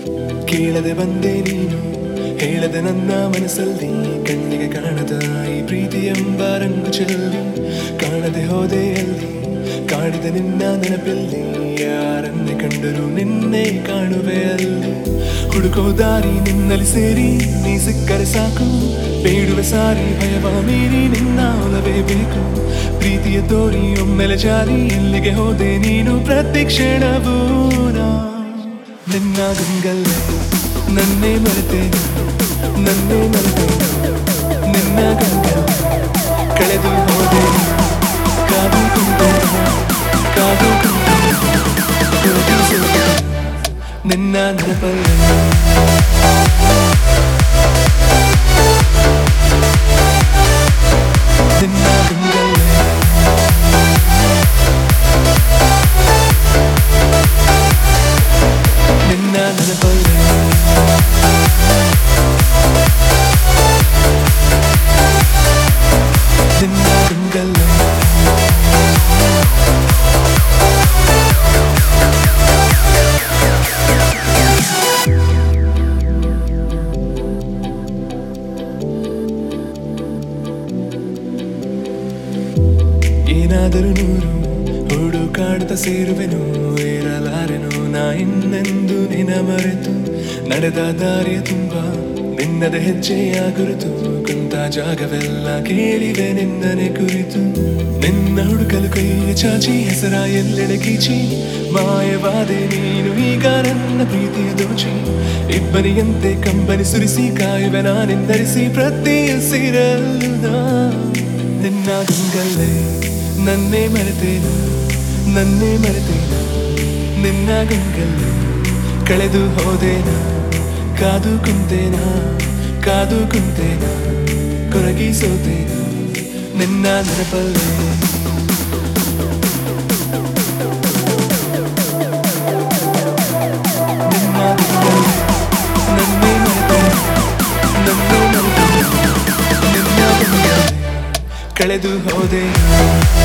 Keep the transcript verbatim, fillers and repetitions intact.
ಕೇಳದೆ ಬಂದೆ ನೀನು ಹೇಳದೆ ನನ್ನ ಮನಸ್ಸಲ್ಲಿ ಕಣ್ಣಿಗೆ ಕಾಣದ ಈ ಪ್ರೀತಿ ಎಂಬ ರಂಗು ಚೆಲ್ಲಿ ಕಾಣದೆ ಹೋದೆ ಅಲ್ಲಿ ಕಾಡಿದ ನಿನ್ನ ನೆನಪಲ್ಲಿ ಯಾರನ್ನೇ ಕಂಡರೂ ನಿನ್ನೆ ಕಾಣುವೆ ಅಲ್ಲಿ ಹುಡುಕೋ ದಾರಿ ನಿನ್ನಲ್ಲಿ ಸೇರಿ ನೀ ಸಿಕ್ಕರೆ ಸಾಕು ಬೇಡುವೆ ಸಾರಿ ಭಯವ ಮೀರಿ ನಿನ್ನ ಒಲವೇ ಬೇಕು ಪ್ರೀತಿಯ ತೋರಿ ಒಮ್ಮೆಲೆ ಜಾರಿ ಎಲ್ಲಿಗೆ ಹೋದೆ ನೀನು ಪ್ರತಿ ಕ್ಷಣವೂ ನಾ ನಿನ್ನ ಗಂಗಲ್ಲೇ ನನ್ನೇ ಮರೆತೇನೆ ನನ್ನೇ ಮರೆತೇನೆ ನಿನ್ನ ಗಂಗಲ್ಲೇ ಕಳೆದು ಹೋದೆ ಕಾದು ಕುಂತೆ ಕಾದು ಕುಂತೆ ನಿನ್ನ ನೆನಪಲ್ಲಿ ನಿನ್ನ ಗಂಗಲ್ಲೇ ನಿನ್ನ ನೆನಪಲ್ಲಿ ನಿನ್ನ ಗಂಗಲ್ಲೇ ಏನಾದರೂ ನೂರು ಹುಡುಕಾಡುತ್ತ ಸೇರುವೆನು ಇರಲಾರೆನು ನಾ ಇನ್ನೆಂದು ನಿನ ಮರೆತು ನಡೆದ ದಾರಿಯ ತುಂಬ ನಿನ್ನದ ಹೆಜ್ಜೆಯ ಗುರುತು ಕುಂತ ಜಾಗವೆಲ್ಲ ಕೇಳಿವೆ ನಿನ್ನನೆ ಕುರಿತು ನಿನ್ನ ಹುಡುಕಲು ಕೈಯ ಚಾಚಿ ಹೆಸರ ಎಲ್ಲೆಡೆ ಕೀಚಿ ಮಾಯವಾದೆ ನೀನು ಈಗ ನನ್ನ ಪ್ರೀತಿಯ ದೋಚಿ ಇಬ್ಬನಿಯಂತೆ ಕಂಬನಿ ಸುರಿಸಿ ಕಾಯುವೆ ನಾನೆಂದರಿಸಿ ಪ್ರತಿ ಉಸಿರಲ್ಲ ನಿನ್ನ ಗಂಗಲ್ಲೇ ನನ್ನೇ ಮರೆತೇನು ನನ್ನೇ ಮರೆತೇನು ನಿನ್ನ ಗಂಗಲ್ಲೇ ಕಳೆದು ಹೋದೇನ ಕಾದು ಕುಂತೇನ ಕಾದು ಕುಂತೇನ ಕೊರಗಿ ಸೋತೇನ ನಿನ್ನ ನೆನಪಲ್ಲೇ ನಿನ್ನ ಗಂಗಲ್ಲೇ ನನ್ನೇ ಮರೆತೇನು ನನ್ನೇ ಮರೆತೇನು ನಿನ್ನ ಗಂಗಲ್ಲೇ ಕಳೆದು ಹೋದೆ